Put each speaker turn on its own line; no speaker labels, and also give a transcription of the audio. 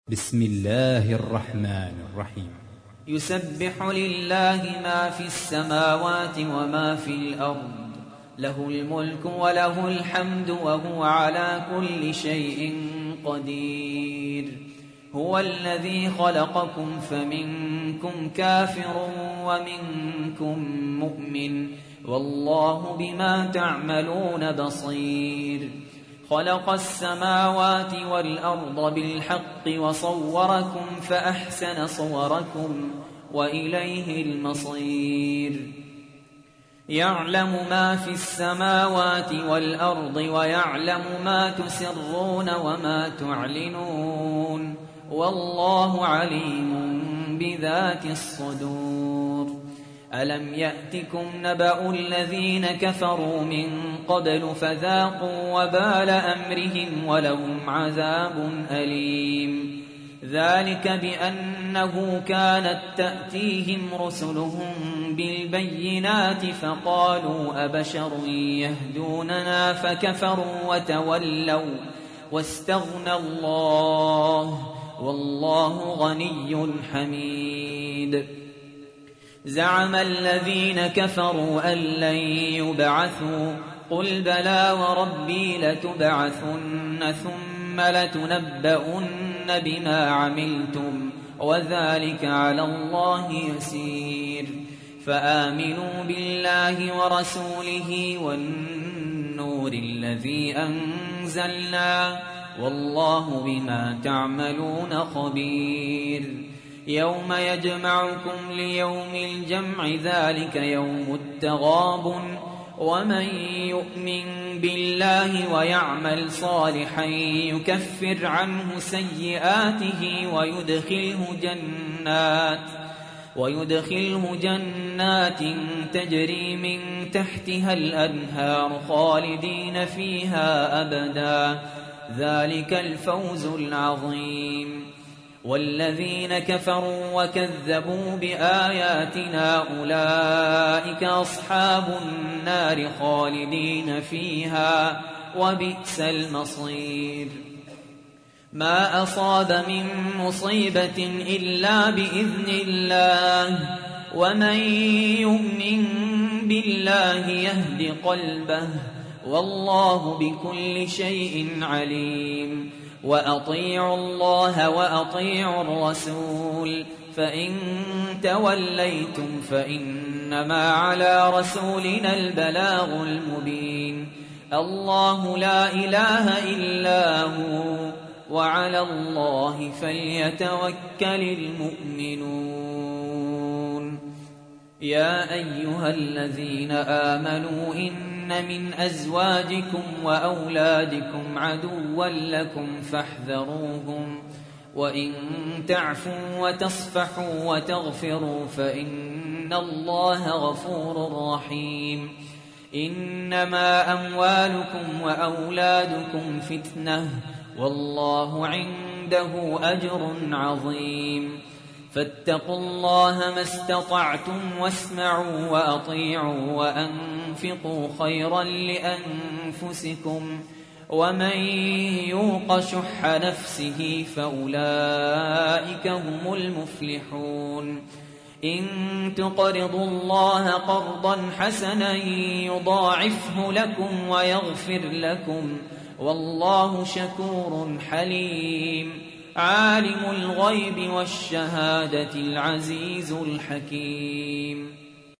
بسم الله الرحمن الرحيم.
يسبح لله ما في السماوات وما في الأرض، له الملك وله الحمد وهو على كل شيء قدير. هو الذي خلقكم فمنكم كافر ومنكم مؤمن، والله بما تعملون بصير. خلق السماوات والأرض بالحق وصوركم فأحسن صوركم وإليه المصير. يعلم ما في السماوات والأرض ويعلم ما تسرون وما تعلنون، والله عليم بذات الصدور. ألم يأتكم نبأ الذين كفروا من قبل فذاقوا وبال أمرهم ولهم عذاب أليم. ذلك بأنه كانت تأتيهم رسلهم بالبينات فقالوا أبشر يهدوننا فكفروا وتولوا واستغنى الله والله غني حميد. زعم الذين كفروا أن لن يبعثوا، قل بلى وربي لتبعثن ثم لتنبؤن بما عملتم وذلك على الله يسير. فآمنوا بالله ورسوله والنور الذي أنزلنا، والله بما تعملون خبير. يوم يجمعكم ليوم الجمع ذلك يوم التغابن، ومن يؤمن بالله ويعمل صالحا يكفر عنه سيئاته ويدخله جنات تجري من تحتها الأنهار خالدين فيها أبدا، ذلك الفوز العظيم. والذين كفروا وكذبوا بآياتنا أولئك أصحاب النار خالدين فيها وبئس المصير. ما أصاب من مصيبة إلا بإذن الله، ومن يؤمن بالله يهد قلبه، والله بكل شيء عليم. وأطيعوا الله وأطيعوا الرسول، فإن توليتم فإنما على رسولنا البلاغ المبين. الله لا إله إلا هو، وعلى الله فليتوكل المؤمنون. يا أيها الذين آمنوا إن من أزواجكم وأولادكم عدوا لكم فاحذروهم، وإن تعفوا وتصفحوا وتغفروا فإن الله غفور رحيم. إنما أموالكم وأولادكم فتنة، والله عنده أجر عظيم. فاتقوا الله ما استطعتم واسمعوا وأطيعوا وأنفقوا خيرا لأنفسكم، ومن يوق شح نفسه فأولئك هم المفلحون. إن تقرضوا الله قرضا حسنا يضاعفه لكم ويغفر لكم، والله شكور حليم. عالم الغيب والشهادة العزيز الحكيم.